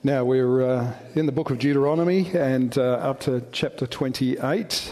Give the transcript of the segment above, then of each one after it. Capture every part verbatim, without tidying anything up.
Now we're uh, in the book of Deuteronomy and uh, up to chapter twenty-eight.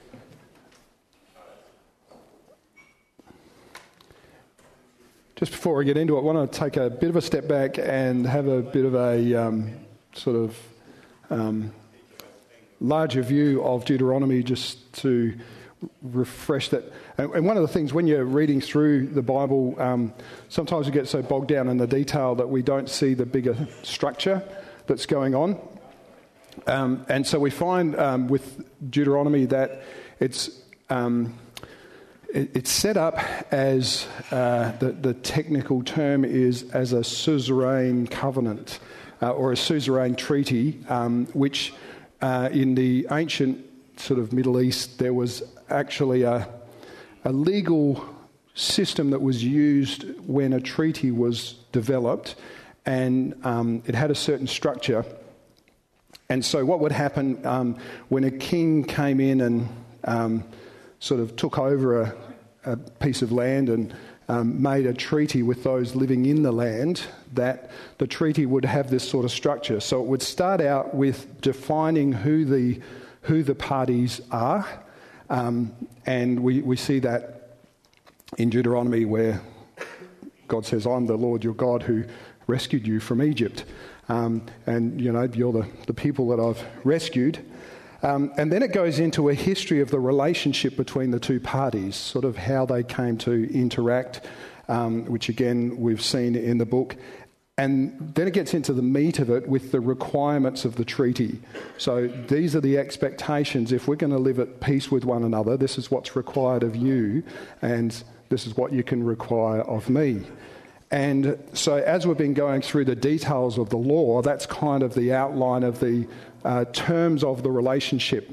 Just before we get into it, I want to take a bit of a step back and have a bit of a um, sort of um, larger view of Deuteronomy, just to refresh that. And one of the things when you're reading through the Bible, um, sometimes we get so bogged down in the detail that we don't see the bigger structure that's going on. Um, and so we find um, with Deuteronomy that it's um, it, it's set up as, uh, the, the technical term is as a suzerain covenant uh, or a suzerain treaty, um, which uh, in the ancient sort of Middle East there was actually a a legal system that was used when a treaty was developed, and um, it had a certain structure. And so what would happen um, when a king came in and um, sort of took over a, a piece of land and um, made a treaty with those living in the land, that the treaty would have this sort of structure. So it would start out with defining who the who the parties are. Um, and we, we see that in Deuteronomy where God says, I'm the Lord your God who rescued you from Egypt. Um, and, you know, you're the, the people that I've rescued. Um, and then it goes into a history of the relationship between the two parties, sort of how they came to interact, um, which again we've seen in the book. And then it gets into the meat of it with the requirements of the treaty. So these are the expectations. If we're going to live at peace with one another, this is what's required of you, and this is what you can require of me. And so as we've been going through the details of the law, that's kind of the outline of the uh, terms of the relationship.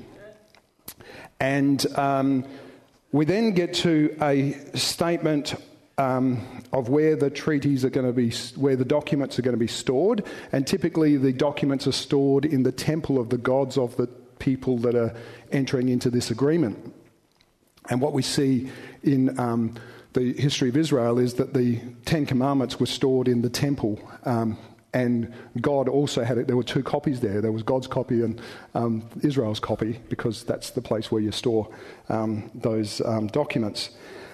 And um, we then get to a statement Um, of where the treaties are going to be, where the documents are going to be stored. And typically the documents are stored in the temple of the gods of the people that are entering into this agreement. And what we see in um, the history of Israel is that the Ten Commandments were stored in the temple. Um, and God also had it. There were two copies there. There was God's copy and um, Israel's copy, because that's the place where you store um, those um, documents.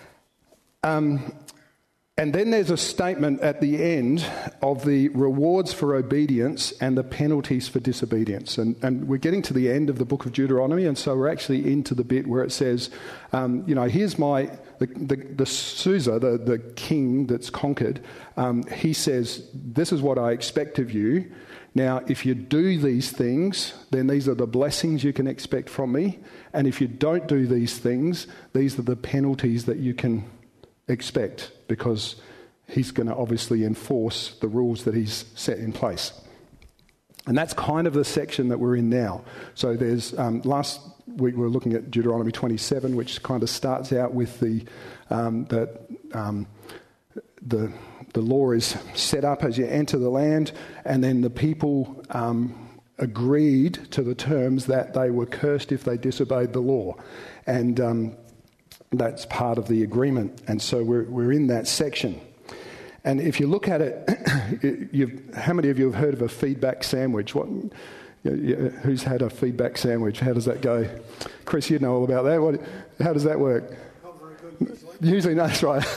Um, and then there's a statement at the end of the rewards for obedience and the penalties for disobedience. And, and we're getting to the end of the book of Deuteronomy, and so we're actually into the bit where it says, um, you know, here's my, the, the, the Susa, the, the king that's conquered, um, he says, this is what I expect of you. Now, if you do these things, then these are the blessings you can expect from me. And if you don't do these things, these are the penalties that you can expect, because he's going to obviously enforce the rules that he's set in place. And that's kind of the section that we're in now. So there's um, last week we were looking at Deuteronomy twenty-seven, which kind of starts out with the um, that um, the the law is set up as you enter the land, and then the people um, agreed to the terms that they were cursed if they disobeyed the law, and um, that's part of the agreement. And so we're we're in that section. And if you look at it, you've, how many of you have heard of a feedback sandwich? What, who's had a feedback sandwich? How does that go? Chris, you know all about that. What, how does that work? Not very good. Usually, no, that's right.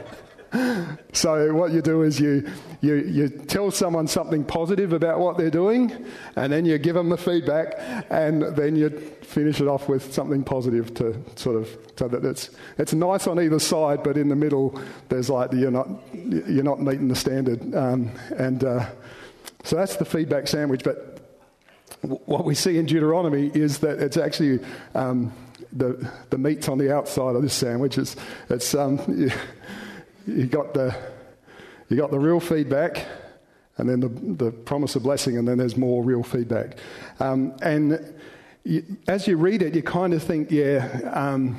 So what you do is you, you you tell someone something positive about what they're doing, and then you give them the feedback, and then you finish it off with something positive to sort of, so that it's it's nice on either side, but in the middle there's like you're not you're not meeting the standard, um, and uh, so that's the feedback sandwich. But what we see in Deuteronomy is that it's actually um, the the meat's on the outside of this sandwich. It's it's um. You, You got the you got the real feedback, and then the the promise of blessing, and then there's more real feedback. Um, and you, as you read it, you kind of think, yeah, um,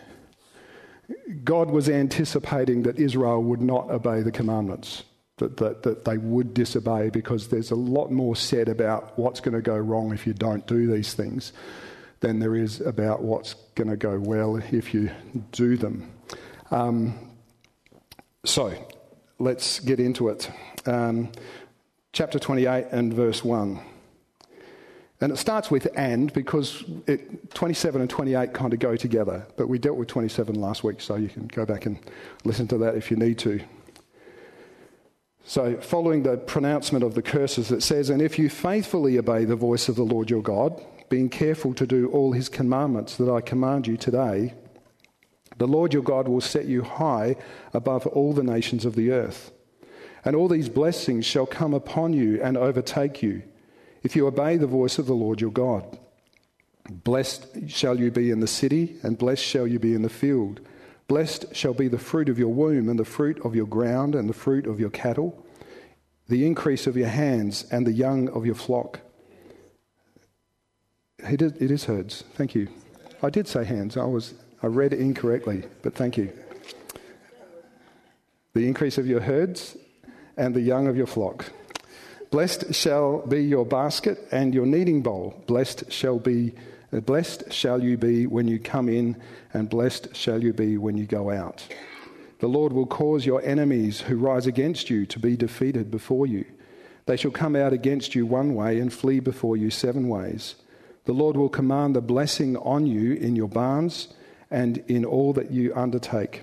God was anticipating that Israel would not obey the commandments, that, that that they would disobey, because there's a lot more said about what's going to go wrong if you don't do these things than there is about what's going to go well if you do them. Um, So, let's get into it. Um, chapter twenty-eight and verse one. And it starts with and because it, twenty-seven and twenty-eight kind of go together. But we dealt with twenty-seven last week, so you can go back and listen to that if you need to. So following the pronouncement of the curses, it says, "And if you faithfully obey the voice of the Lord your God, being careful to do all his commandments that I command you today, the Lord your God will set you high above all the nations of the earth. And all these blessings shall come upon you and overtake you, if you obey the voice of the Lord your God. Blessed shall you be in the city, and blessed shall you be in the field. Blessed shall be the fruit of your womb, and the fruit of your ground, and the fruit of your cattle, the increase of your hands, and the young of your flock." It is, it is herds. Thank you. I did say hands. I was I read it incorrectly, but thank you. The increase of your herds and the young of your flock. Blessed shall be your basket and your kneading bowl. Blessed shall be, uh, blessed shall you be when you come in, and blessed shall you be when you go out. The Lord will cause your enemies who rise against you to be defeated before you. They shall come out against you one way and flee before you seven ways. The Lord will command the blessing on you in your barns and in all that you undertake.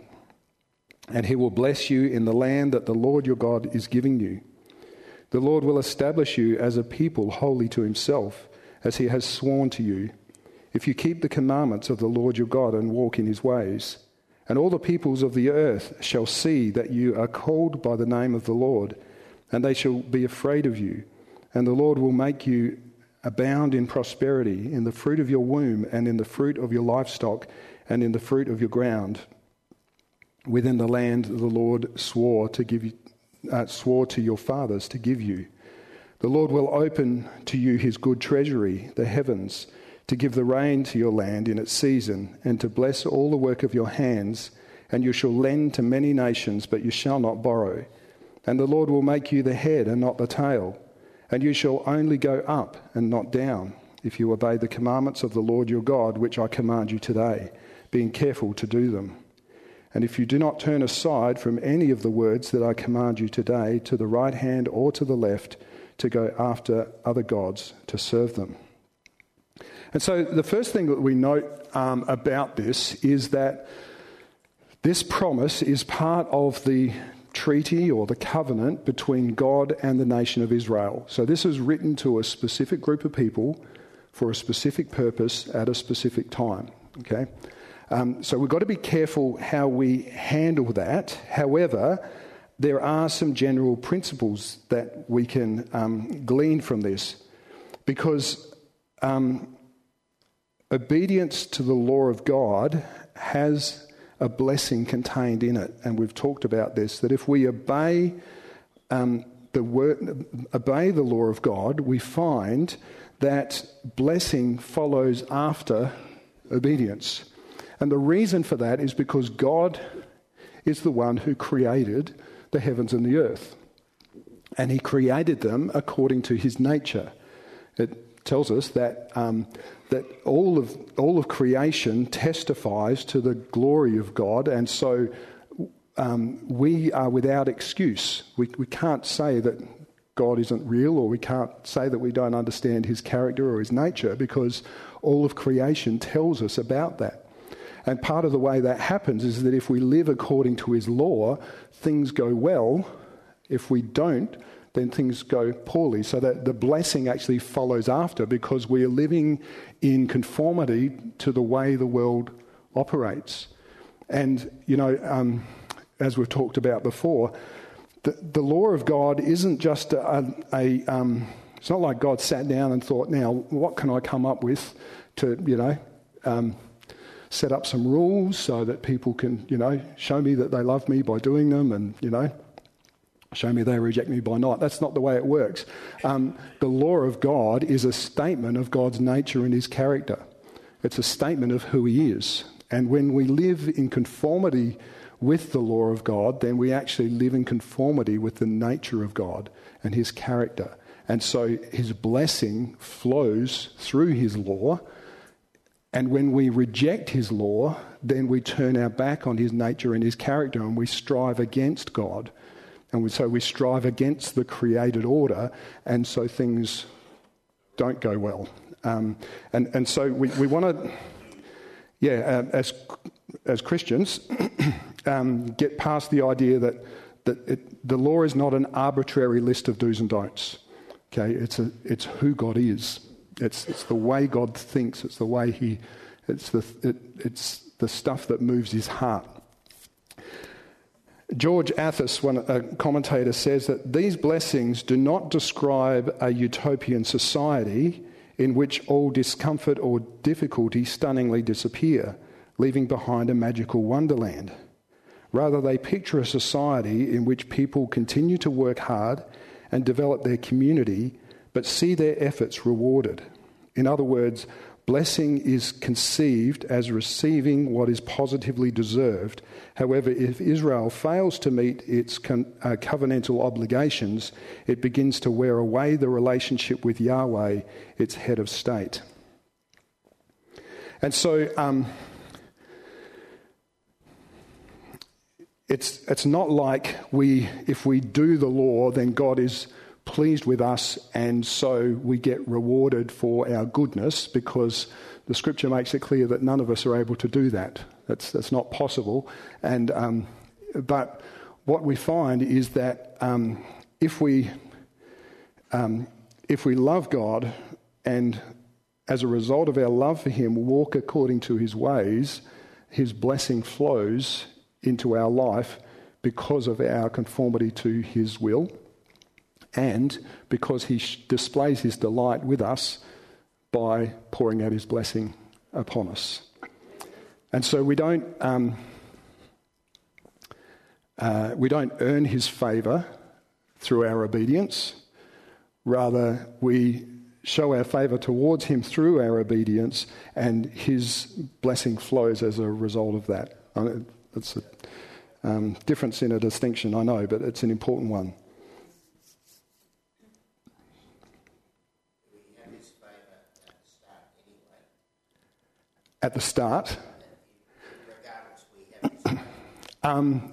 And he will bless you in the land that the Lord your God is giving you. The Lord will establish you as a people holy to himself, as he has sworn to you, if you keep the commandments of the Lord your God and walk in his ways. And all the peoples of the earth shall see that you are called by the name of the Lord, and they shall be afraid of you. And the Lord will make you abound in prosperity, in the fruit of your womb, and in the fruit of your livestock, and in the fruit of your ground, within the land the Lord swore to give you, uh, swore to your fathers to give you. The Lord will open to you his good treasury, the heavens, to give the rain to your land in its season, and to bless all the work of your hands. And you shall lend to many nations, but you shall not borrow. And the Lord will make you the head and not the tail. And you shall only go up and not down, if you obey the commandments of the Lord your God, which I command you today, being careful to do them. And if you do not turn aside from any of the words that I command you today, to the right hand or to the left, to go after other gods to serve them." And so the first thing that we note um, about this is that this promise is part of the treaty or the covenant between God and the nation of Israel. So this is written to a specific group of people for a specific purpose at a specific time. Okay, um, so we've got to be careful how we handle that. However, there are some general principles that we can um, glean from this, because um, obedience to the law of God has a blessing contained in it, and we've talked about this, that if we obey um, the word, obey the law of God, we find that blessing follows after obedience. And the reason for that is because God is the one who created the heavens and the earth, and he created them according to his nature. It tells us that um, that all of all of creation testifies to the glory of God, and so um, we are without excuse. We we can't say that God isn't real, or we can't say that we don't understand his character or his nature, because all of creation tells us about that. And part of the way that happens is that if we live according to his law, things go well. If we don't, then things go poorly. So that the blessing actually follows after, because we are living in conformity to the way the world operates. And, you know, um, as we've talked about before, the, the law of God isn't just a, a um, it's not like God sat down and thought, now, what can I come up with to, you know, um, set up some rules so that people can, you know, show me that they love me by doing them, and, you know, show me they reject me by not. That's not the way it works. Um, the law of God is a statement of God's nature and his character. It's a statement of who he is. And when we live in conformity with the law of God, then we actually live in conformity with the nature of God and his character. And so his blessing flows through his law. And when we reject his law, then we turn our back on his nature and his character, and we strive against God. And we, so we strive against the created order, and so things don't go well. Um, and, and so we, we want to, yeah, uh, as as Christians, um, get past the idea that, that it, the law is not an arbitrary list of do's and don'ts. Okay, it's a, it's who God is. It's it's the way God thinks. It's the way he, it's the it, it's the stuff that moves his heart. George Athos, one a commentator, says that these blessings do not describe a utopian society in which all discomfort or difficulty stunningly disappear, leaving behind a magical wonderland. Rather, they picture a society in which people continue to work hard and develop their community, but see their efforts rewarded. In other words, blessing is conceived as receiving what is positively deserved. However, if Israel fails to meet its con- uh, covenantal obligations, it begins to wear away the relationship with Yahweh, its head of state. And so um, it's it's not like we, if we do the law, then God is pleased with us, and so we get rewarded for our goodness, because the scripture makes it clear that none of us are able to do that. That's that's not possible. And um, but what we find is that um, if we um, if we love God, and as a result of our love for him, walk according to his ways, his blessing flows into our life because of our conformity to his will, and because he displays his delight with us by pouring out his blessing upon us. And so we don't um, uh, we don't earn his favour through our obedience. Rather, we show our favour towards him through our obedience, and his blessing flows as a result of that. It's a um, difference in a distinction, I know, but it's an important one. At the start, um,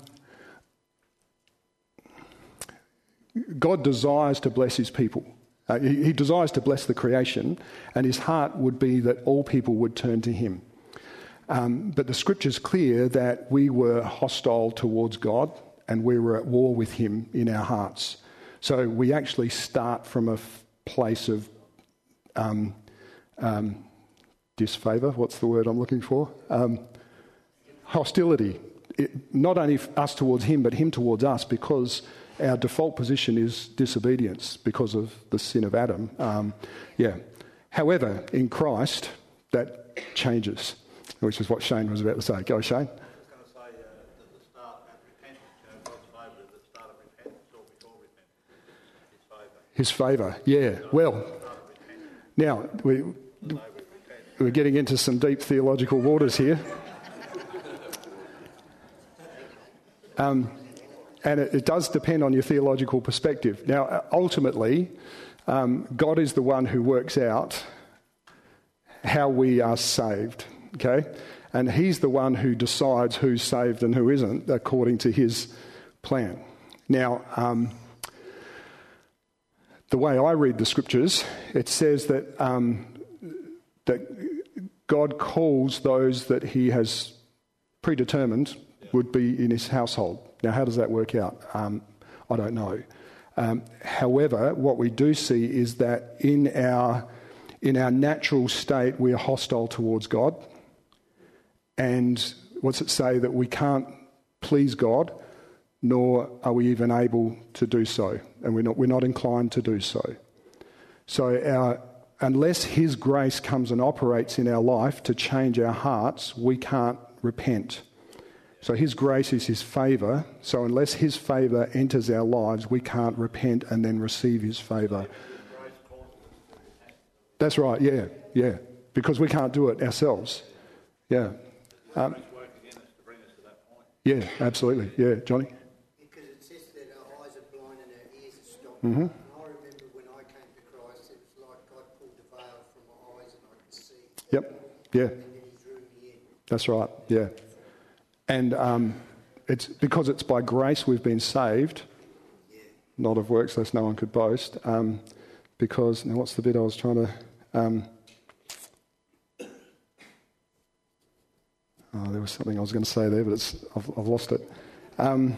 God desires to bless his people. Uh, he, he desires to bless the creation, and his heart would be that all people would turn to him. Um, but the scripture's clear that we were hostile towards God, and we were at war with him in our hearts. So we actually start from a f- place of um, um, disfavour. What's the word I'm looking for? Um, hostility. It, not only us towards him, but him towards us, because our default position is disobedience because of the sin of Adam. Um, yeah. However, in Christ, that changes, which is what Shane was about to say. Go, Shane. I was going to say uh, that the start at repentance, you know, God's favour is the start of repentance or before repentance. His favour. His favour, yeah. Well, now, we, we're getting into some deep theological waters here. Um, and it, it does depend on your theological perspective. Now, ultimately, um, God is the one who works out how we are saved, okay? And he's the one who decides who's saved and who isn't according to his plan. Now, um, the way I read the scriptures, it says that um, that God calls those that he has predetermined would be in his household. Now, how does that work out? Um, I don't know. Um, however, what we do see is that in our in our natural state, we are hostile towards God. And what's it say? That we can't please God, nor are we even able to do so. And we're not, we're not inclined to do so. So our, unless his grace comes and operates in our life to change our hearts, we can't repent. So his grace is his favour. So unless his favour enters our lives, we can't repent and then receive his favour. That's right, yeah, yeah. Because we can't do it ourselves. Yeah. Um, yeah, absolutely. Yeah, Johnny? Because it says that our eyes are blind and our ears are stopped. Mm-hmm. And I remember when I came to Christ, it was like God pulled the veil from my eyes and I could see. Yep, yeah. And then he drew me in. That's right, yeah. And um, it's because it's by grace we've been saved, not of works, lest no one could boast. Um, because, now what's the bit I was trying to... Um, oh, there was something I was going to say there, but it's, I've, I've lost it. Um,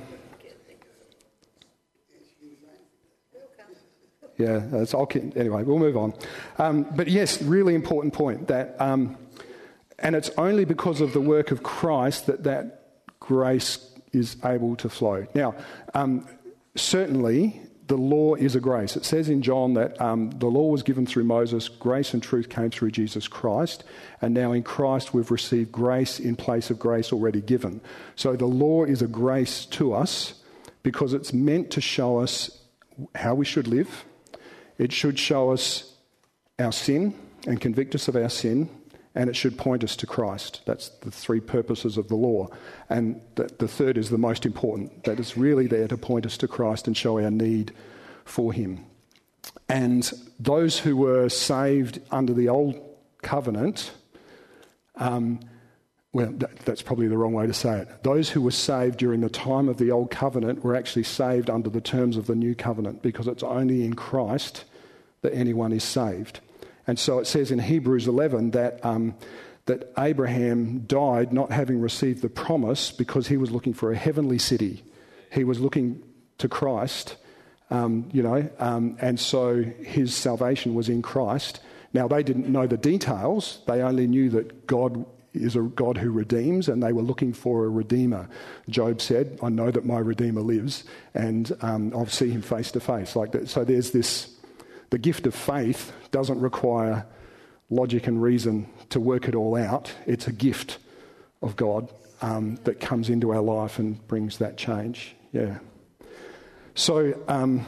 yeah, that's, I'll keep, anyway, we'll move on. Um, but yes, really important point that... Um, and it's only because of the work of Christ that that grace is able to flow. Now, um, certainly the law is a grace. It says in John that um, the law was given through Moses, grace and truth came through Jesus Christ, and now in Christ we've received grace in place of grace already given. So the law is a grace to us because it's meant to show us how we should live. It should show us our sin and convict us of our sin, and it should point us to Christ. That's the three purposes of the law. And the, the third is the most important, that it's really there to point us to Christ and show our need for him. And those who were saved under the old covenant, um, well, that, that's probably the wrong way to say it. Those who were saved during the time of the old covenant were actually saved under the terms of the new covenant, because it's only in Christ that anyone is saved. And so it says in Hebrews eleven that um, that Abraham died not having received the promise because he was looking for a heavenly city. He was looking to Christ, um, you know, um, and so his salvation was in Christ. Now, they didn't know the details. They only knew that God is a God who redeems, and they were looking for a redeemer. Job said, I know that my redeemer lives, and um, I'll see him face to face. Like that. So there's this... The gift of faith doesn't require logic and reason to work it all out. It's a gift of God um, that comes into our life and brings that change. Yeah. So, um,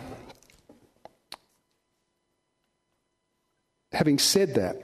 having said that,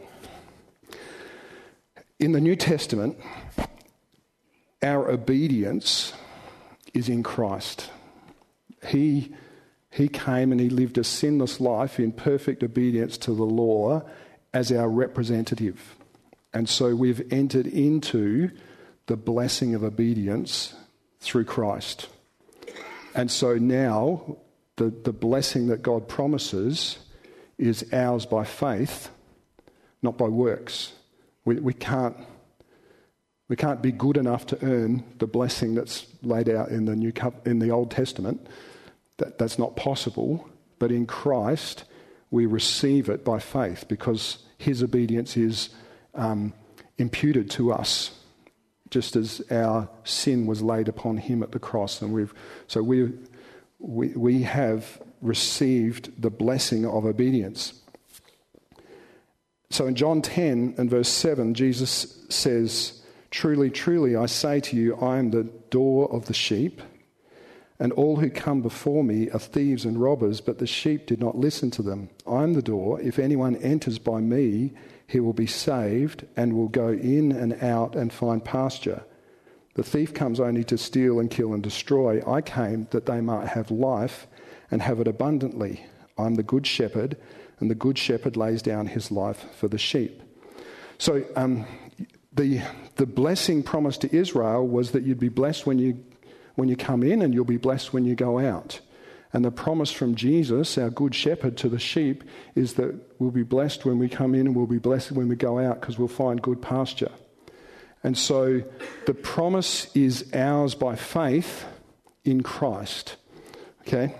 in the New Testament, our obedience is in Christ. He... He came and he lived a sinless life in perfect obedience to the law as our representative. And so we've entered into the blessing of obedience through Christ. And so now the, the blessing that God promises is ours by faith, not by works. We, we can't we can't be good enough to earn the blessing that's laid out in the New in the Old Testament. That, that's not possible, but in Christ we receive it by faith because his obedience is um, imputed to us, just as our sin was laid upon him at the cross. And we've so we we we have received the blessing of obedience. So in John ten and verse seven, Jesus says, "Truly, truly, I say to you, I am the door of the sheep. And all who come before me are thieves and robbers, but the sheep did not listen to them. I am the door. If anyone enters by me, he will be saved and will go in and out and find pasture. The thief comes only to steal and kill and destroy. I came that they might have life and have it abundantly. I am the good shepherd, and the good shepherd lays down his life for the sheep." So um, the the blessing promised to Israel was that you'd be blessed when you when you come in, and you'll be blessed when you go out. And the promise from Jesus, our good shepherd, to the sheep is that we'll be blessed when we come in and we'll be blessed when we go out because we'll find good pasture. And so the promise is ours by faith in Christ. Okay?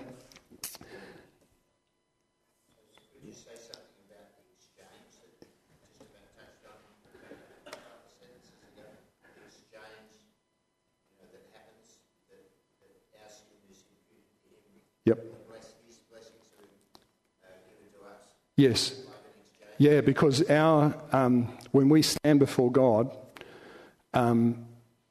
Could you say something about the exchange that just about touched on a couple of sentences ago? The exchange, you know, that happens, that, that our sin is imputed to him. Yep. His blessings are uh, given to us. Yes. Like an exchange. Yeah, because our um, when we stand before God, um,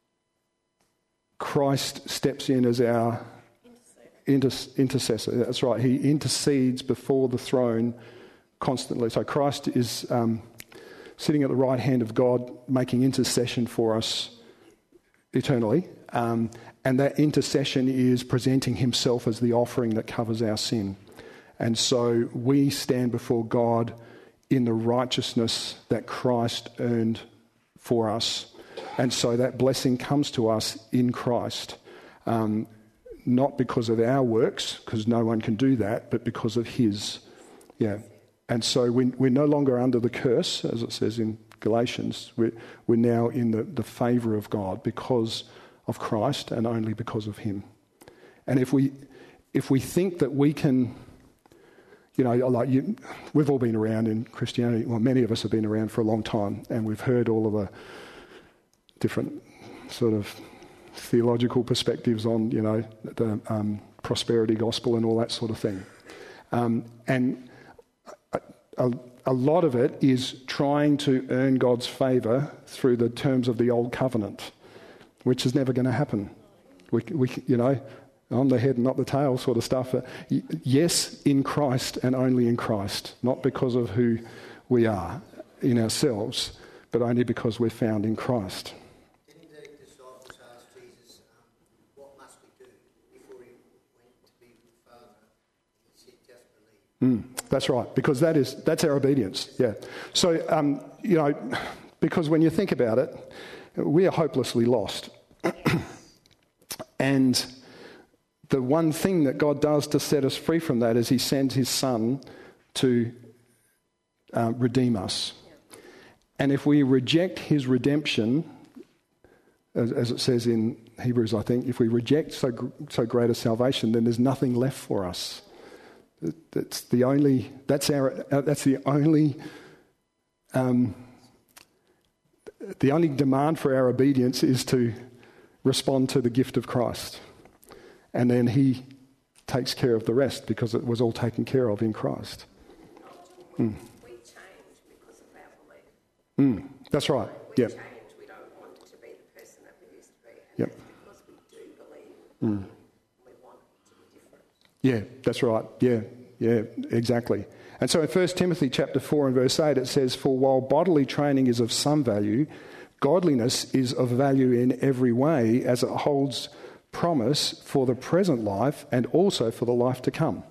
Christ steps in as our inter- intercessor. That's right. He intercedes before the throne constantly. So Christ is um, sitting at the right hand of God, making intercession for us eternally. Um, and that intercession is presenting himself as the offering that covers our sin. And so we stand before God in the righteousness that Christ earned for us. And so that blessing comes to us in Christ. Um, not because of our works, because no one can do that, but because of his. Yeah. And so we, we're no longer under the curse, as it says in Galatians. We're, we're now in the, the favour of God because of Christ and only because of him. And if we if we think that we can, you know, like you, we've all been around in Christianity, well, many of us have been around for a long time, and we've heard all of the different sort of theological perspectives on, you know, the um, prosperity gospel and all that sort of thing. Um, and a, a, a lot of it is trying to earn God's favour through the terms of the old covenant, which is never going to happen. We, we, you know, I'm the head and not the tail sort of stuff. Uh, y- yes, in Christ and only in Christ, not because of who we are in ourselves, but only because we're found in Christ. Didn't the disciples ask Jesus, um, what must we do before he went to be with the Father? He said, just believe. Mm, that's right, because that is that's our obedience. Yeah. So, um, you know, because when you think about it, we are hopelessly lost. And the one thing that God does to set us free from that is he sends his Son to uh, redeem us. And if we reject his redemption, as, as it says in Hebrews, I think, if we reject so so great a salvation, then there's nothing left for us. That's the only. That's our. That's the only. Um, the only demand for our obedience is to respond to the gift of Christ. And then he takes care of the rest because it was all taken care of in Christ. Mm. We change because of our belief. Mm. That's right. We Yep. change. We don't want to be the person that we used to be. And Yep. that's because we do believe. Mm. We want it to be different. Yeah, that's right. Yeah, yeah, exactly. And so in First Timothy chapter four and verse eight, it says, "For while bodily training is of some value, godliness is of value in every way, as it holds promise for the present life and also for the life to come."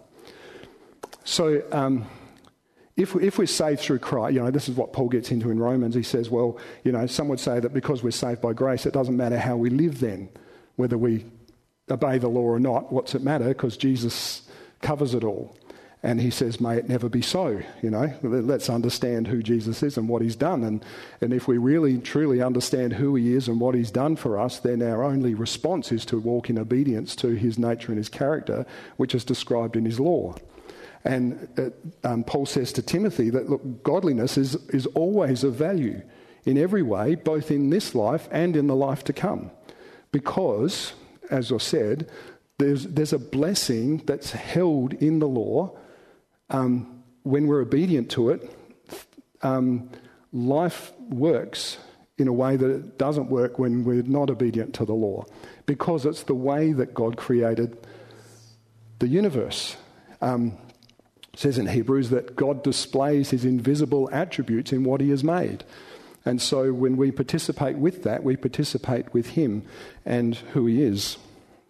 So um, if, if we're saved through Christ, you know, this is what Paul gets into in Romans. He says, well, you know, some would say that because we're saved by grace, it doesn't matter how we live then, whether we obey the law or not. What's it matter? Because Jesus covers it all. And he says, may it never be so, you know. Let's understand who Jesus is and what he's done. And, and if we really, truly understand who he is and what he's done for us, then our only response is to walk in obedience to his nature and his character, which is described in his law. And uh, um, Paul says to Timothy that, look, godliness is, is always of value in every way, both in this life and in the life to come. Because, as I said, there's, there's a blessing that's held in the law. Um, when we're obedient to it, um, life works in a way that it doesn't work when we're not obedient to the law, because it's the way that God created the universe. Um, it says in Hebrews that God displays his invisible attributes in what he has made. And so when we participate with that, we participate with him and who he is.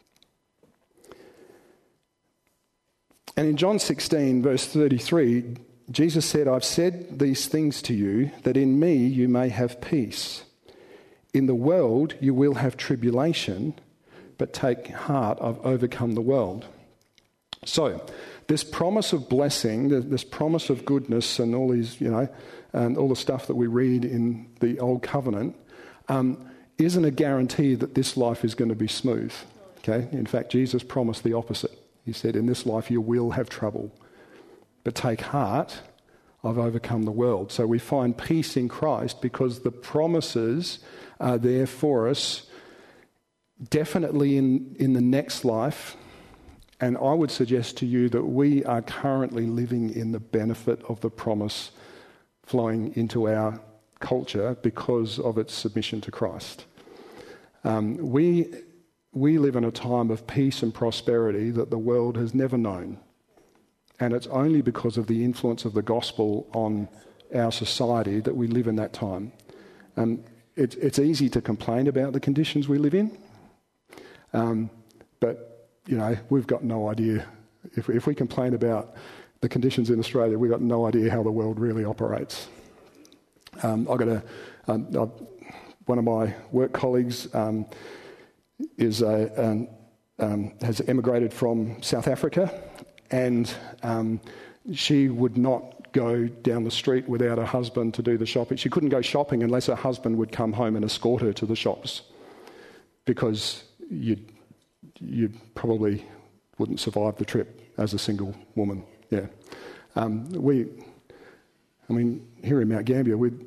And in John sixteen, verse thirty-three, Jesus said, I've said these things to you, that in me you may have peace. In the world you will have tribulation, but take heart, I've overcome the world. So, this promise of blessing, this promise of goodness and all these, you know, and all the stuff that we read in the Old Covenant, um, isn't a guarantee that this life is going to be smooth. Okay? In fact, Jesus promised the opposite. He said, in this life you will have trouble, but take heart, I've overcome the world. So we find peace in Christ because the promises are there for us definitely in, in the next life. And I would suggest to you that we are currently living in the benefit of the promise flowing into our culture because of its submission to Christ. Um, we... We live in a time of peace and prosperity that the world has never known. And it's only because of the influence of the gospel on our society that we live in that time. Um, it's, it's easy to complain about the conditions we live in. Um, but, you know, we've got no idea. If, if we complain about the conditions in Australia, we've got no idea how the world really operates. Um, I've got a, um, I've, one of my work colleagues... Um, is a, um, um, has emigrated from South Africa, and um, she would not go down the street without her husband to do the shopping. She couldn't go shopping unless her husband would come home and escort her to the shops, because you you probably wouldn't survive the trip as a single woman. Yeah, um, we. I mean, here in Mount Gambier, we'd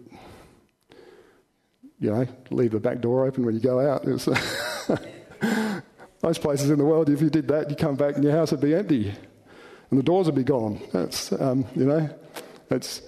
you know leave the back door open when you go out. It was, most places in the world, if you did that, you come back and your house would be empty, and the doors would be gone. That's um, you know, that's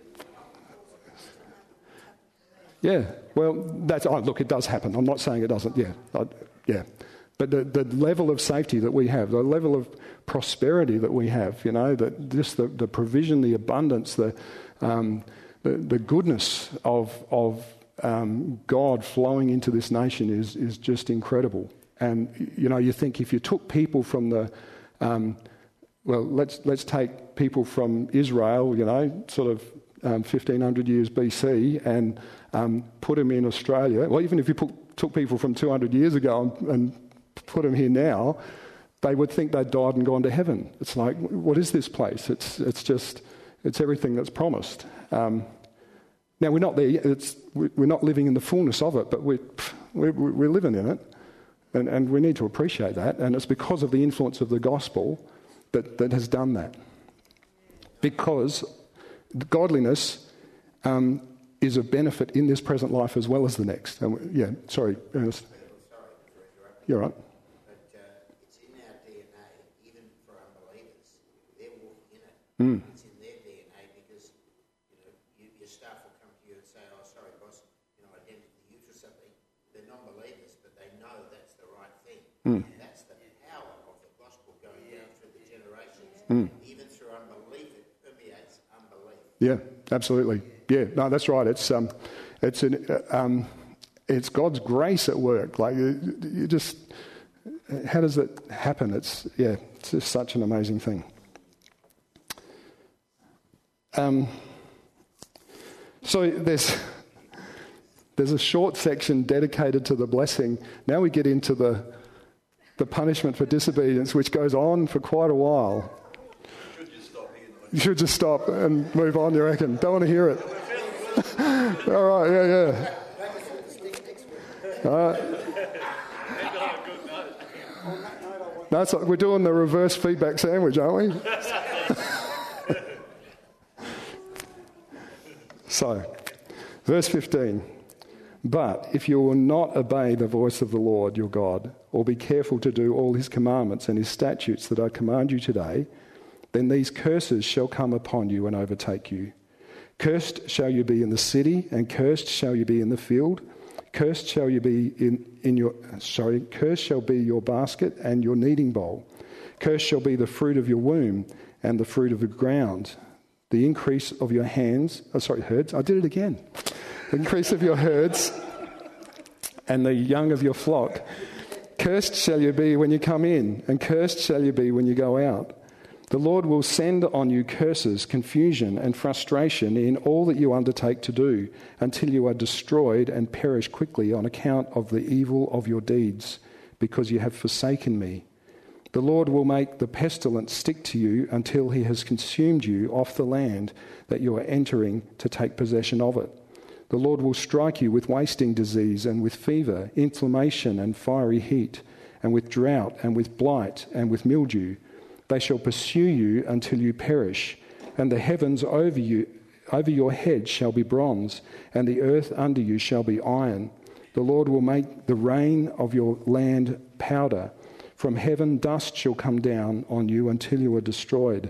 yeah. Well, that's oh, look, it does happen. I'm not saying it doesn't. Yeah, I, yeah. But the, the level of safety that we have, the level of prosperity that we have, you know, that just the, the provision, the abundance, the um, the, the goodness of of um, God flowing into this nation is is just incredible. And you know, you think if you took people from the um, well, let's let's take people from Israel, you know, sort of um, fifteen hundred years B C, and um, put them in Australia. Well, even if you put, took people from two hundred years ago and, and put them here now, they would think they'd died and gone to heaven. It's like, what is this place? It's it's just, it's everything that's promised. Um, now, we're not there yet. It's, we're not living in the fullness of it, but we're, we're, we're living in it, and, and we need to appreciate that. And it's because of the influence of the gospel that, that has done that. Because godliness um, is a benefit in this present life as well as the next. And we, yeah, sorry, Ernest. You're right. But uh, it's in our D N A, even for unbelievers. They're walking in it. Mm. It's in their D N A because, you know, you, your staff will come to you and say, oh, sorry, boss, you know, I dented the youth or something. They're non-believers, but they know that's the right thing. Mm. And that's the power of the gospel going down through the generations. Mm. Even through unbelief, it permeates unbelief. Yeah, absolutely. Yeah, no, that's right. It's um, it's an uh, um. It's God's grace at work. Like, you, you just, how does it happen? It's, yeah, it's just such an amazing thing. Um, so there's, there's a short section dedicated to the blessing. Now we get into the, the punishment for disobedience, which goes on for quite a while. Should just stop here. You should just stop and move on, you reckon? Don't want to hear it. All right, yeah, yeah. Uh, no, it's like we're doing the reverse feedback sandwich, aren't we? So, verse fifteen. But if you will not obey the voice of the Lord your God, or be careful to do all his commandments and his statutes that I command you today, then these curses shall come upon you and overtake you. Cursed shall you be in the city, and cursed shall you be in the field. Cursed shall you be in, in your sorry, cursed shall be your basket and your kneading bowl. Cursed shall be the fruit of your womb and the fruit of the ground, the increase of your hands. Oh, sorry, herds. I did it again. The increase of your herds and the young of your flock. Cursed shall you be when you come in, and cursed shall you be when you go out. The Lord will send on you curses, confusion, and frustration in all that you undertake to do, until you are destroyed and perish quickly on account of the evil of your deeds, because you have forsaken me. The Lord will make the pestilence stick to you until he has consumed you off the land that you are entering to take possession of it. The Lord will strike you with wasting disease and with fever, inflammation and fiery heat, and with drought and with blight and with mildew. They shall pursue you until you perish, and the heavens over you, over your head shall be bronze, and the earth under you shall be iron. The Lord will make the rain of your land powder. From heaven dust shall come down on you until you are destroyed.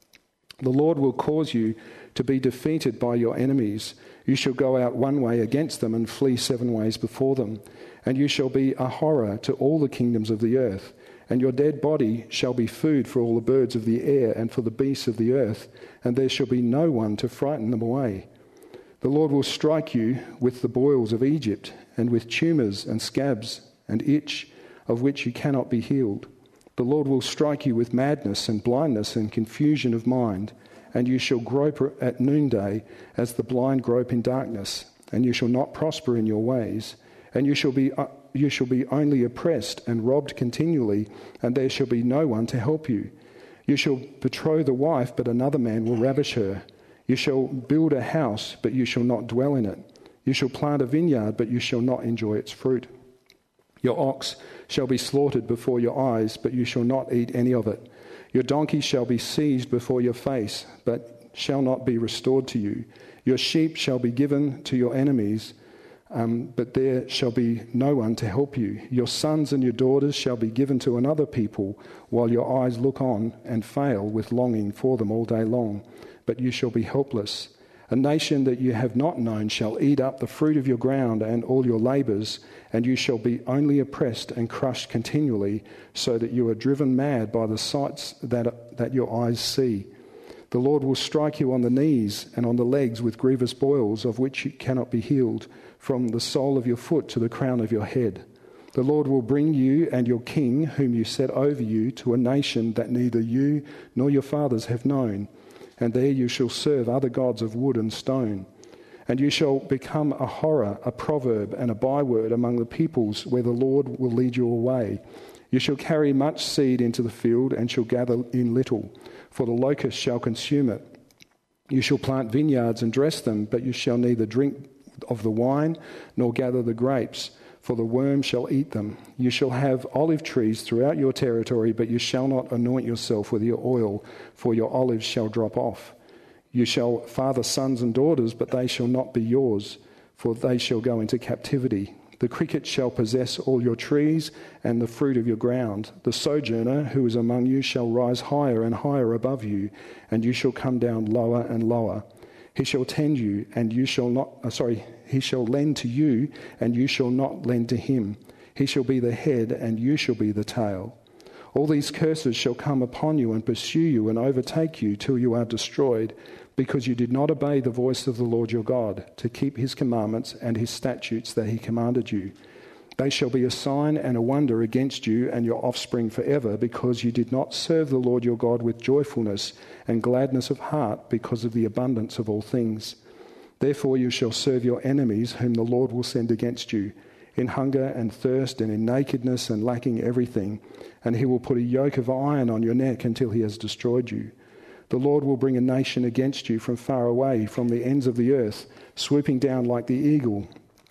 The Lord will cause you to be defeated by your enemies. You shall go out one way against them and flee seven ways before them. And you shall be a horror to all the kingdoms of the earth. And your dead body shall be food for all the birds of the air and for the beasts of the earth, and there shall be no one to frighten them away. The Lord will strike you with the boils of Egypt, and with tumours and scabs and itch, of which you cannot be healed. The Lord will strike you with madness and blindness and confusion of mind, and you shall grope at noonday as the blind grope in darkness, and you shall not prosper in your ways, and you shall be you shall be only oppressed and robbed continually, and there shall be no one to help you. You shall betroth a wife, but another man will ravish her. You shall build a house, but you shall not dwell in it. You shall plant a vineyard, but you shall not enjoy its fruit. Your ox shall be slaughtered before your eyes, but you shall not eat any of it. Your donkey shall be seized before your face, but shall not be restored to you. Your sheep shall be given to your enemies, um, but there shall be no one to help you. Your sons and your daughters shall be given to another people, while your eyes look on and fail with longing for them all day long. But you shall be helpless. A nation that you have not known shall eat up the fruit of your ground and all your labours, and you shall be only oppressed and crushed continually, so that you are driven mad by the sights that, that your eyes see. The Lord will strike you on the knees and on the legs with grievous boils, of which you cannot be healed, from the sole of your foot to the crown of your head. The Lord will bring you and your king, whom you set over you, to a nation that neither you nor your fathers have known, and there you shall serve other gods of wood and stone. And you shall become a horror, a proverb, and a byword among the peoples where the Lord will lead you away. You shall carry much seed into the field, and shall gather in little, for the locust shall consume it. You shall plant vineyards and dress them, but you shall neither drink of the wine nor gather the grapes, for the worm shall eat them. You shall have olive trees throughout your territory, but you shall not anoint yourself with your oil, for your olives shall drop off. You shall father sons and daughters, but they shall not be yours, for they shall go into captivity. The cricket shall possess all your trees and the fruit of your ground. The sojourner who is among you shall rise higher and higher above you, and you shall come down lower and lower. He shall tend you, and you shall not, uh, sorry, he shall lend to you, and you shall not lend to him. He shall be the head, and you shall be the tail. All these curses shall come upon you and pursue you and overtake you till you are destroyed, because you did not obey the voice of the Lord your God, to keep his commandments and his statutes that he commanded you. They shall be a sign and a wonder against you and your offspring forever, because you did not serve the Lord your God with joyfulness and gladness of heart, because of the abundance of all things. Therefore you shall serve your enemies, whom the Lord will send against you, in hunger and thirst and in nakedness and lacking everything, and he will put a yoke of iron on your neck until he has destroyed you. The Lord will bring a nation against you from far away, from the ends of the earth, swooping down like the eagle,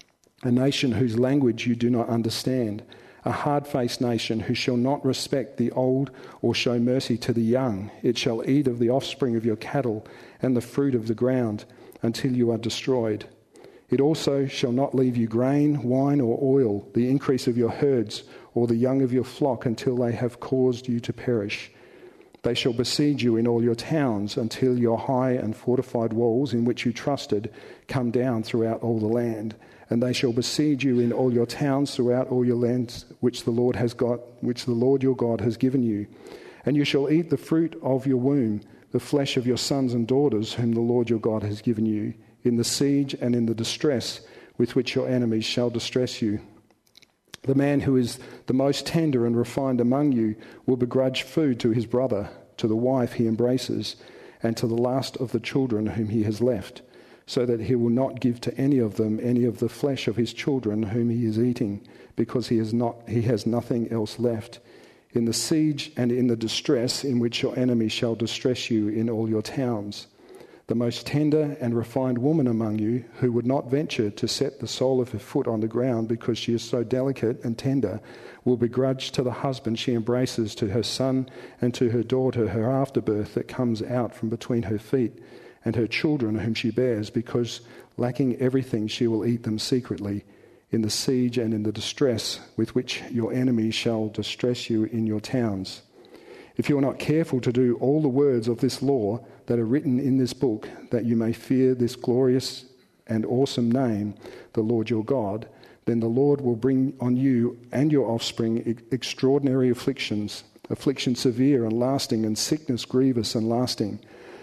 a nation whose language you do not understand, a hard-faced nation who shall not respect the old or show mercy to the young. It shall eat of the offspring of your cattle and the fruit of the ground until you are destroyed. It also shall not leave you grain, wine, or oil, the increase of your herds, or the young of your flock, until they have caused you to perish. They shall besiege you in all your towns, until your high and fortified walls, in which you trusted, come down throughout all the land. And they shall besiege you in all your towns throughout all your lands, which the Lord has got, which the Lord your God has given you. And you shall eat the fruit of your womb, the flesh of your sons and daughters, whom the Lord your God has given you, in the siege and in the distress with which your enemies shall distress you. The man who is the most tender and refined among you will begrudge food to his brother, to the wife he embraces, and to the last of the children whom he has left, so that he will not give to any of them any of the flesh of his children whom he is eating, because he is not he has nothing else left. In the siege and in the distress in which your enemies shall distress you in all your towns, the most tender and refined woman among you, who would not venture to set the sole of her foot on the ground because she is so delicate and tender, will begrudge to the husband she embraces, to her son and to her daughter her afterbirth that comes out from between her feet, and her children whom she bears, because lacking everything she will eat them secretly, in the siege and in the distress with which your enemies shall distress you in your towns. If you are not careful to do all the words of this law that are written in this book, that you may fear this glorious and awesome name, the Lord your God, then the Lord will bring on you and your offspring extraordinary afflictions, affliction severe and lasting, and sickness grievous and lasting.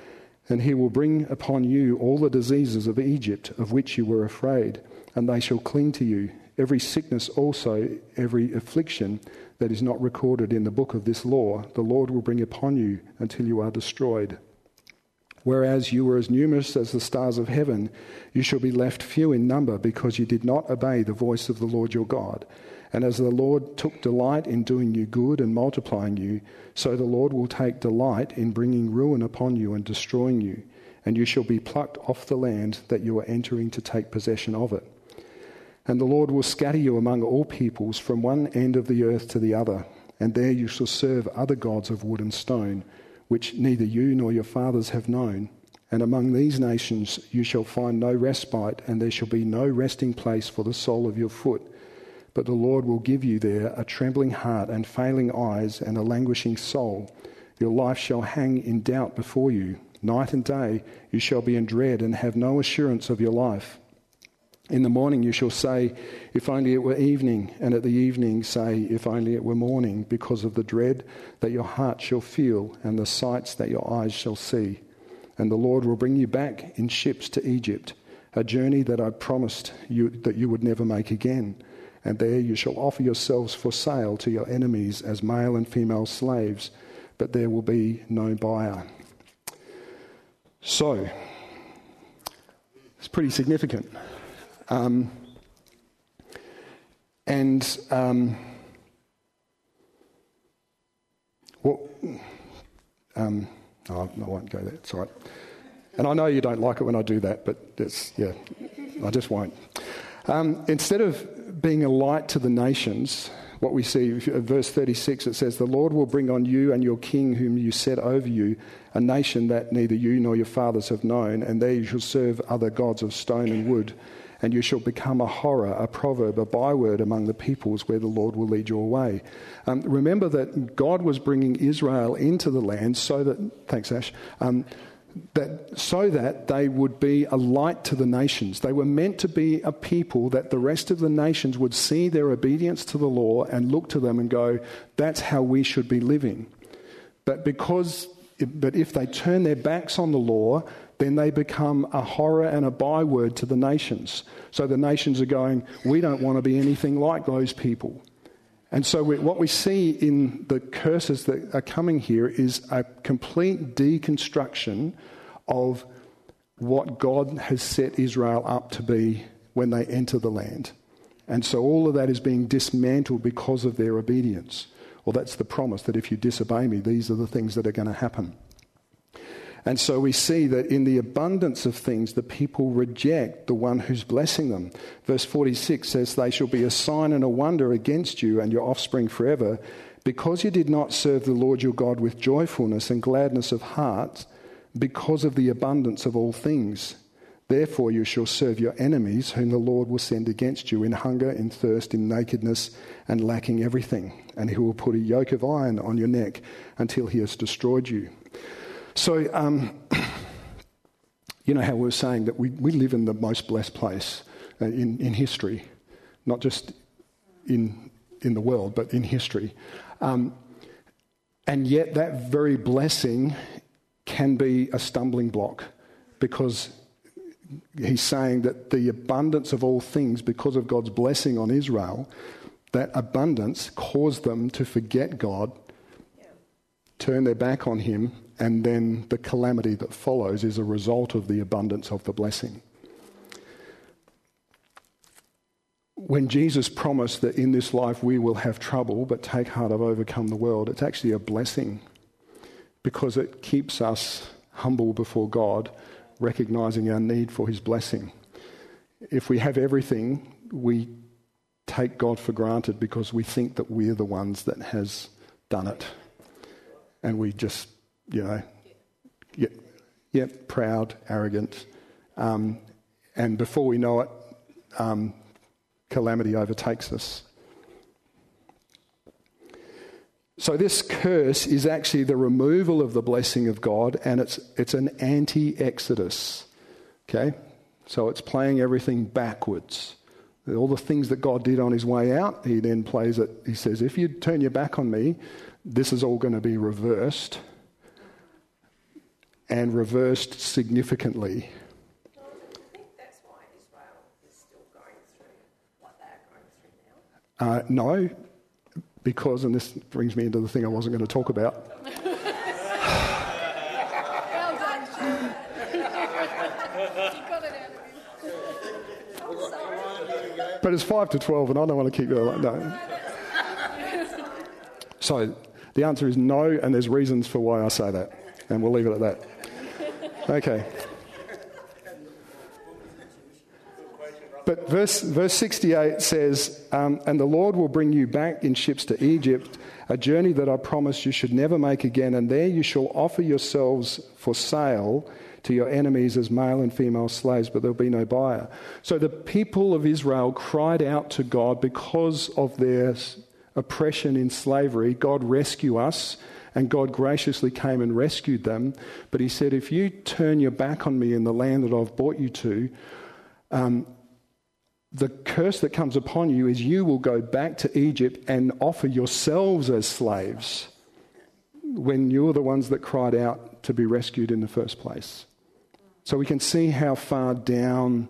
And he will bring upon you all the diseases of Egypt, of which you were afraid, and they shall cling to you. Every sickness also, every affliction that is not recorded in the book of this law, the Lord will bring upon you until you are destroyed. Whereas you were as numerous as the stars of heaven, you shall be left few in number, because you did not obey the voice of the Lord your God. And as the Lord took delight in doing you good and multiplying you, so the Lord will take delight in bringing ruin upon you and destroying you. And you shall be plucked off the land that you are entering to take possession of it. And the Lord will scatter you among all peoples from one end of the earth to the other. And there you shall serve other gods of wood and stone, which neither you nor your fathers have known. And among these nations you shall find no respite, and there shall be no resting place for the sole of your foot. But the Lord will give you there a trembling heart and failing eyes and a languishing soul. Your life shall hang in doubt before you. Night and day you shall be in dread and have no assurance of your life. In the morning you shall say, if only it were evening, and at the evening say, if only it were morning, because of the dread that your heart shall feel and the sights that your eyes shall see. And the Lord will bring you back in ships to Egypt, a journey that I promised you that you would never make again. And there you shall offer yourselves for sale to your enemies as male and female slaves, but there will be no buyer. So, it's pretty significant. Um, and um, what? Um, oh, I won't go there. It's all right. And I know you don't like it when I do that, but it's yeah, I just won't. Um, instead of being a light to the nations, what we see, verse thirty-six, it says, "The Lord will bring on you and your king, whom you set over you, a nation that neither you nor your fathers have known, and there you shall serve other gods of stone and wood. And you shall become a horror, a proverb, a byword among the peoples where the Lord will lead you away." Um, remember that God was bringing Israel into the land so that, thanks Ash, um, that so that they would be a light to the nations. They were meant to be a people that the rest of the nations would see their obedience to the law and look to them and go, that's how we should be living. But because, but if they turn their backs on the law, then they become a horror and a byword to the nations. So the nations are going, we don't want to be anything like those people. And so we, what we see in the curses that are coming here is a complete deconstruction of what God has set Israel up to be when they enter the land. And so all of that is being dismantled because of their obedience. Well, that's the promise, that if you disobey me, these are the things that are going to happen. And so we see that in the abundance of things, the people reject the one who's blessing them. Verse forty-six says, "They shall be a sign and a wonder against you and your offspring forever, because you did not serve the Lord your God with joyfulness and gladness of heart, because of the abundance of all things. Therefore you shall serve your enemies, whom the Lord will send against you in hunger, in thirst, in nakedness, and lacking everything. And he will put a yoke of iron on your neck until he has destroyed you." So, um, you know how we were saying that we, we live in the most blessed place uh, in, in history, not just in in the world, but in history. Um, and yet that very blessing can be a stumbling block, because he's saying that the abundance of all things, because of God's blessing on Israel, that abundance caused them to forget God, turn their back on him, and then the calamity that follows is a result of the abundance of the blessing. When Jesus promised that in this life we will have trouble, but take heart, I've overcome the world, it's actually a blessing, because it keeps us humble before God, recognizing our need for his blessing. If we have everything, we take God for granted because we think that we're the ones that has done it. And we just, you know, get, get proud, arrogant, um, and before we know it, um, calamity overtakes us. So this curse is actually the removal of the blessing of God, and it's it's an anti-exodus. Okay? So it's playing everything backwards. All the things that God did on his way out, he then plays it. He says, if you turn your back on me, this is all going to be reversed, and reversed significantly. Well, I think that's why Israel is still going through what they're going through now. Uh, no, because, and this brings me into the thing I wasn't going to talk about. Well done, Jim. got it out of him. I'm sorry. But it's five to twelve, and I don't want to keep going like no. So the answer is no, and there's reasons for why I say that, and we'll leave it at that. Okay. But verse verse sixty-eight says, um, and the Lord will bring you back in ships to Egypt, a journey that I promised you should never make again, and there you shall offer yourselves for sale to your enemies as male and female slaves, but there'll be no buyer. So the people of Israel cried out to God because of their oppression in slavery. God, rescue us. And God graciously came and rescued them. But he said, if you turn your back on me in the land that I've brought you to, um, the curse that comes upon you is you will go back to Egypt and offer yourselves as slaves when you're the ones that cried out to be rescued in the first place. So we can see how far down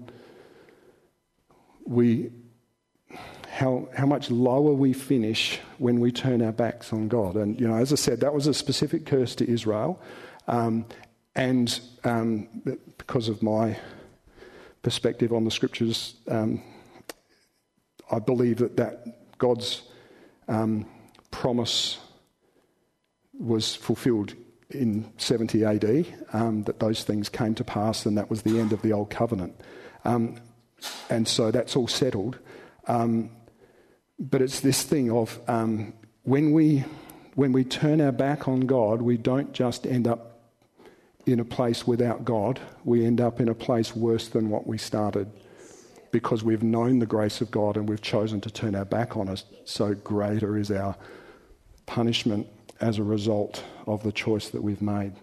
we, how how much lower we finish when we turn our backs on God. And, you know, as I said, that was a specific curse to Israel. Um, and um, because of my perspective on the scriptures, um, I believe that, that God's um, promise was fulfilled in seventy A D, um, that those things came to pass, and that was the end of the old covenant. Um, and so that's all settled. Um, but it's this thing of um, when we when we turn our back on God, we don't just end up in a place without God. We end up in a place worse than what we started, because we've known the grace of God and we've chosen to turn our back on it. So greater is our punishment as a result of the choice that we've made.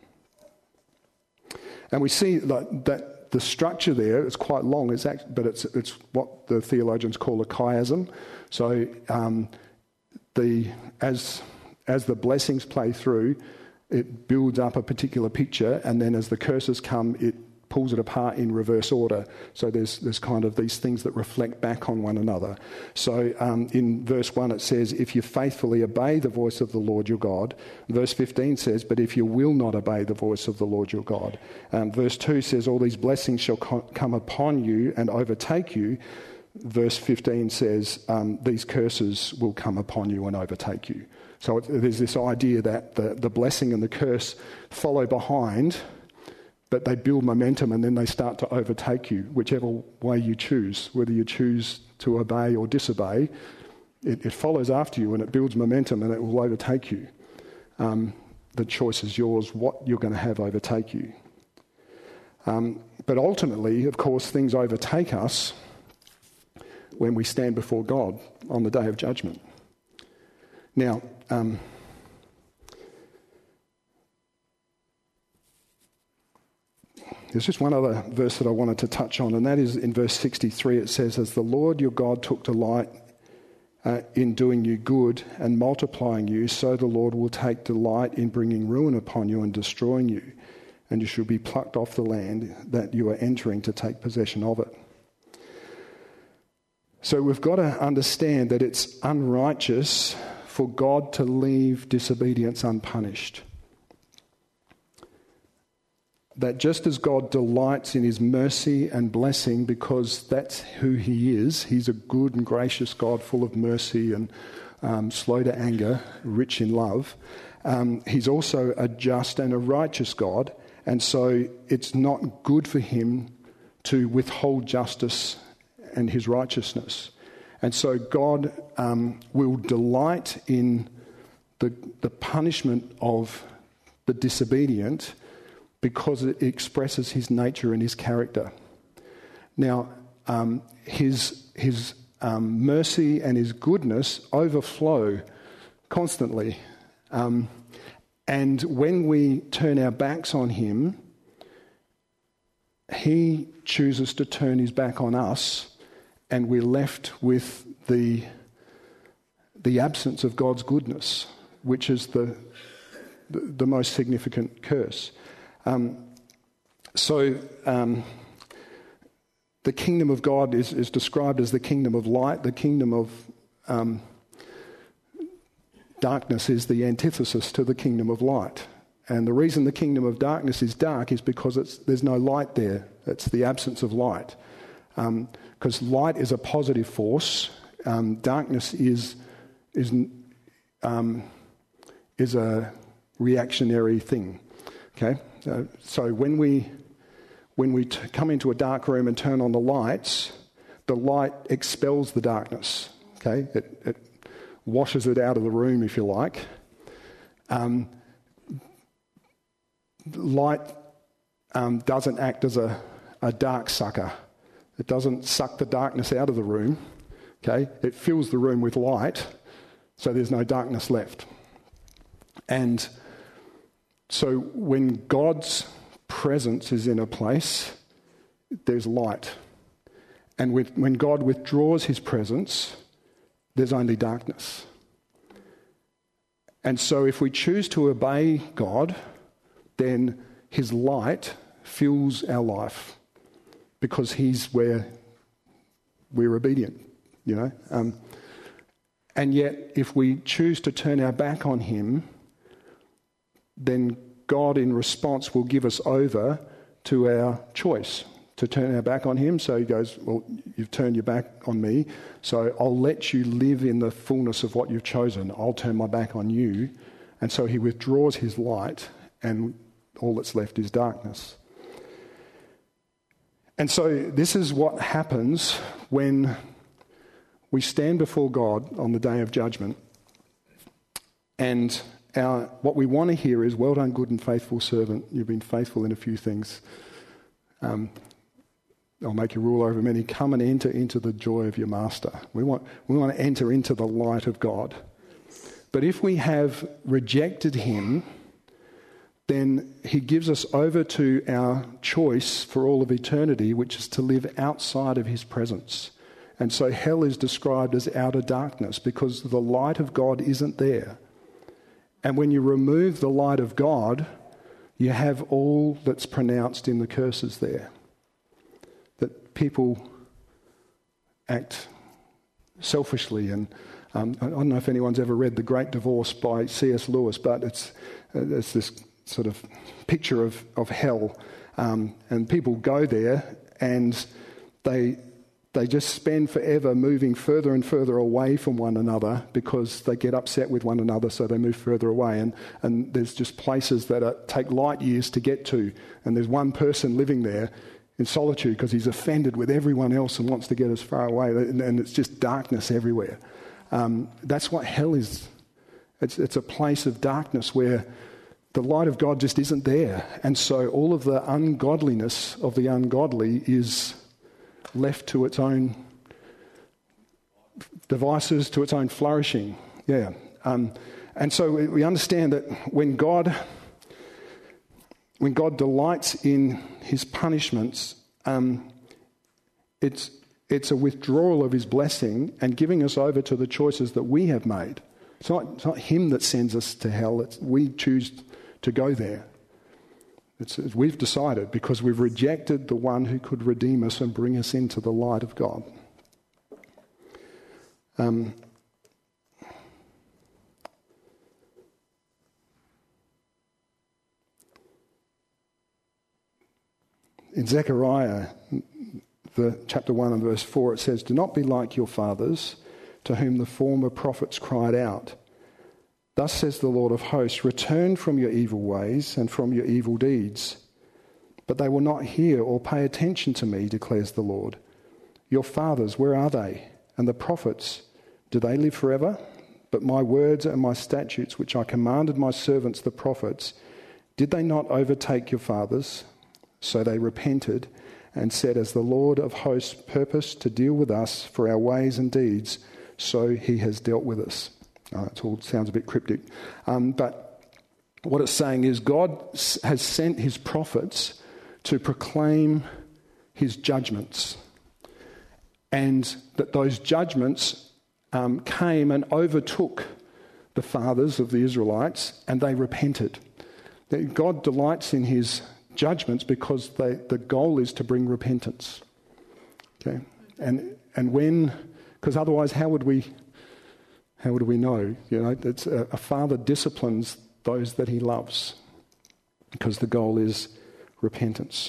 And we see that, that the structure there is quite long, it's act, but it's it's what the theologians call a chiasm. So um, the as as the blessings play through, it builds up a particular picture, and then as the curses come, it pulls it apart in reverse order. So there's there's kind of these things that reflect back on one another. So um, in verse one it says, if you faithfully obey the voice of the Lord your God. Verse fifteen says, but if you will not obey the voice of the Lord your God. Um, verse two says, all these blessings shall co- come upon you and overtake you. Verse fifteen says, um, these curses will come upon you and overtake you. So it, there's this idea that the, the blessing and the curse follow behind, but they build momentum and then they start to overtake you, whichever way you choose. Whether you choose to obey or disobey, it, it follows after you and it builds momentum and it will overtake you. Um, the choice is yours, what you're going to have overtake you. Um, but ultimately, of course, things overtake us when we stand before God on the day of judgment. Now, um, there's just one other verse that I wanted to touch on, and that is in verse sixty-three. It says, as the Lord your God took delight uh, in doing you good and multiplying you, so the Lord will take delight in bringing ruin upon you and destroying you, and you shall be plucked off the land that you are entering to take possession of it. So we've got to understand that it's unrighteous for God to leave disobedience unpunished. That just as God delights in his mercy and blessing, because that's who he is, he's a good and gracious God full of mercy and um, slow to anger, rich in love, um, he's also a just and a righteous God, and so it's not good for him to withhold justice and his righteousness. And so God um, will delight in the, the punishment of the disobedient because it expresses his nature and his character. Now, um, his, his um, mercy and his goodness overflow constantly. Um, and when we turn our backs on him, he chooses to turn his back on us, and we're left with the the absence of God's goodness, which is the the, the most significant curse. Um, so um, the kingdom of God is, is described as the kingdom of light. The kingdom of um, darkness is the antithesis to the kingdom of light. And the reason the kingdom of darkness is dark is because it's, there's no light there. It's the absence of light. Because um, light is a positive force. Um, darkness is is um, is a reactionary thing. Okay, uh, so when we when we t- come into a dark room and turn on the lights, the light expels the darkness. Okay, it, it washes it out of the room, if you like. Um, light um, doesn't act as a, a dark sucker. It doesn't suck the darkness out of the room. Okay, it fills the room with light, so there's no darkness left. And so when God's presence is in a place, there's light. And with, when God withdraws his presence, there's only darkness. And so if we choose to obey God, then his light fills our life because he's where we're obedient, you know. Um, and yet, if we choose to turn our back on him, then God in response will give us over to our choice to turn our back on him. So he goes, well, you've turned your back on me, so I'll let you live in the fullness of what you've chosen. I'll turn my back on you. And so he withdraws his light, and all that's left is darkness. And so this is what happens when we stand before God on the day of judgment, and our, what we want to hear is, well done, good and faithful servant. You've been faithful in a few things. Um, I'll make you rule over many. Come and enter into the joy of your master. We want, we want to enter into the light of God. But if we have rejected him, then he gives us over to our choice for all of eternity, which is to live outside of his presence. And so hell is described as outer darkness because the light of God isn't there. And when you remove the light of God, you have all that's pronounced in the curses there. That people act selfishly. And um, I don't know if anyone's ever read The Great Divorce by C S Lewis, but it's, uh, it's this sort of picture of, of hell. Um, and people go there and they... They just spend forever moving further and further away from one another because they get upset with one another, so they move further away. And, and there's just places that are, take light years to get to. And there's one person living there in solitude because he's offended with everyone else and wants to get as far away. And, and it's just darkness everywhere. Um, that's what hell is. It's, it's a place of darkness where the light of God just isn't there. And so all of the ungodliness of the ungodly is left to its own devices, to its own flourishing. Yeah. Um, and so we, we understand that when God, when God delights in his punishments, um, it's it's a withdrawal of his blessing and giving us over to the choices that we have made. It's not, it's not him that sends us to hell. It's, we choose to go there. It's, we've decided because we've rejected the one who could redeem us and bring us into the light of God. Um, in Zechariah, the chapter one and verse four, it says, "Do not be like your fathers, to whom the former prophets cried out. Thus says the Lord of hosts, return from your evil ways and from your evil deeds. But they will not hear or pay attention to me, declares the Lord. Your fathers, where are they? And the prophets, do they live forever? But my words and my statutes, which I commanded my servants the prophets, did they not overtake your fathers? So they repented and said, as the Lord of hosts purposed to deal with us for our ways and deeds, so he has dealt with us." Uh, it all sounds a bit cryptic. Um, but what it's saying is God has sent his prophets to proclaim his judgments. And that those judgments um, came and overtook the fathers of the Israelites, and they repented. That God delights in his judgments because they, the goal is to bring repentance. Okay, and and when, because otherwise, how would we? How would we know? You know, it's a, a father disciplines those that he loves. because the goal is repentance.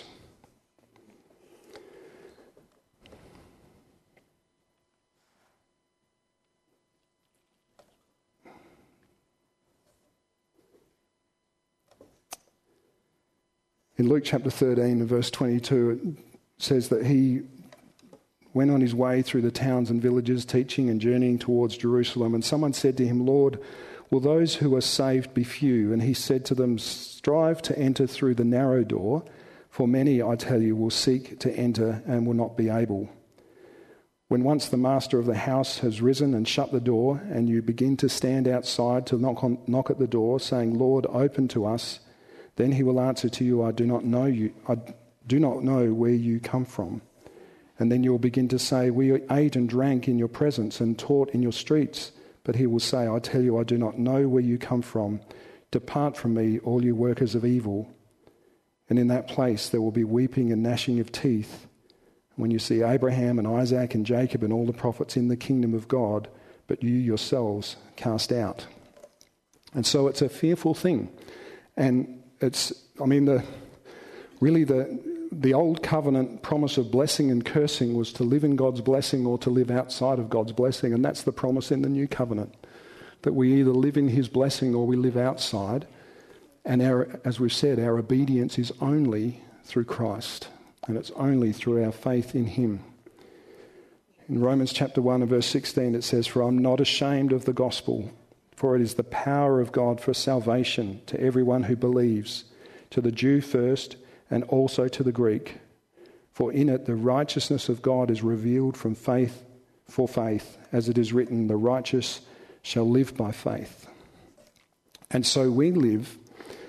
In Luke chapter thirteen and verse twenty-two, it says that he went on his way through the towns and villages, teaching and journeying towards Jerusalem. And someone said to him, "Lord, will those who are saved be few?" And he said to them, "Strive to enter through the narrow door, for many, I tell you, will seek to enter and will not be able. When once the master of the house has risen and shut the door, and you begin to stand outside to knock on, knock at the door, saying, 'Lord, open to us,' then he will answer to you, 'I do not know you. I do not know where you come from.' And then you will begin to say, 'We ate and drank in your presence and taught in your streets.' But he will say, 'I tell you, I do not know where you come from. Depart from me, all you workers of evil.' And in that place there will be weeping and gnashing of teeth, when you see Abraham and Isaac and Jacob and all the prophets in the kingdom of God, but you yourselves cast out." And so it's a fearful thing. And it's, I mean, the really the the old covenant promise of blessing and cursing was to live in God's blessing or to live outside of God's blessing. And that's the promise in the new covenant, that we either live in his blessing or we live outside. And our, as we've said, our obedience is only through Christ, and it's only through our faith in him. In Romans chapter one and verse sixteen it says, "For I'm not ashamed of the gospel, for it is the power of God for salvation to everyone who believes, to the Jew first, and also to the Greek. For in it the righteousness of God is revealed from faith for faith, as it is written, 'The righteous shall live by faith.'" And so we live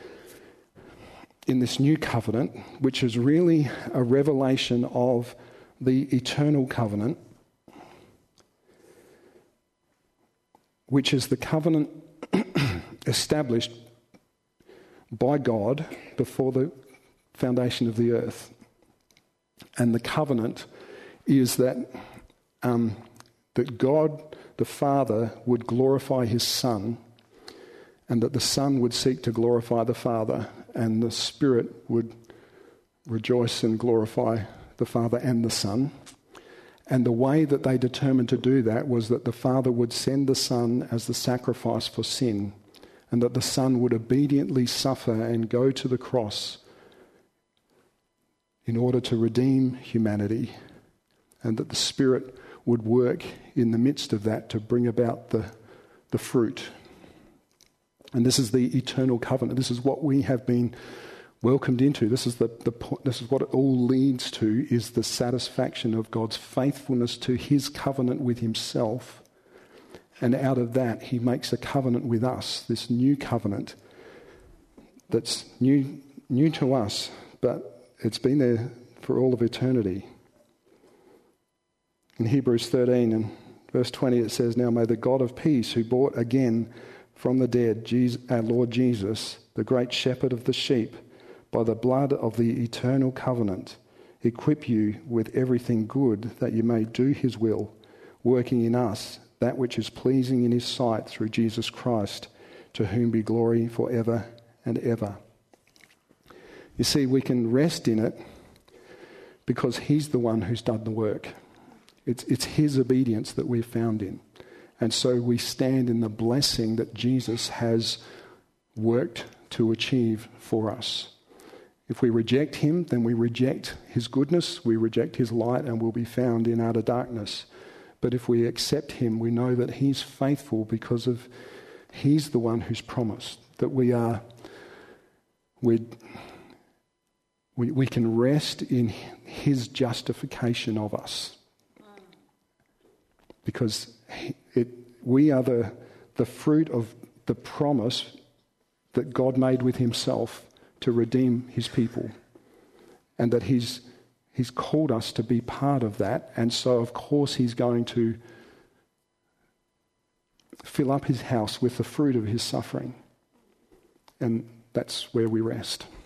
in this new covenant, which is really a revelation of the eternal covenant, which is the covenant established by God before the foundation of the earth. And the covenant is that um, that God the Father would glorify his Son, and that the Son would seek to glorify the Father, and the Spirit would rejoice and glorify the Father and the Son. And the way that they determined to do that was that the Father would send the Son as the sacrifice for sin, and that the Son would obediently suffer and go to the cross in order to redeem humanity, and that the Spirit would work in the midst of that to bring about the, the fruit. And this is the eternal covenant. This is what we have been welcomed into. This is the, the this is what it all leads to, is the satisfaction of God's faithfulness to his covenant with himself. And out of that, he makes a covenant with us, this new covenant that's new new to us, but it's been there for all of eternity. In Hebrews thirteen and verse twenty it says, "Now may the God of peace, who brought again from the dead Jesus, our Lord Jesus, the great shepherd of the sheep, by the blood of the eternal covenant, equip you with everything good, that you may do his will, working in us that which is pleasing in his sight, through Jesus Christ, to whom be glory forever and ever." You see, we can rest in it because he's the one who's done the work. It's, it's his obedience that we're found in. And so we stand in the blessing that Jesus has worked to achieve for us. If we reject him, then we reject his goodness, we reject his light, and will be found in utter darkness. But if we accept him, we know that he's faithful, because of he's the one who's promised that we are, we we we can rest in his justification of us, because he, it we are the the fruit of the promise that God made with himself to redeem his people, and that he's he's called us to be part of that. And so of course he's going to fill up his house with the fruit of his suffering, and that's where we rest.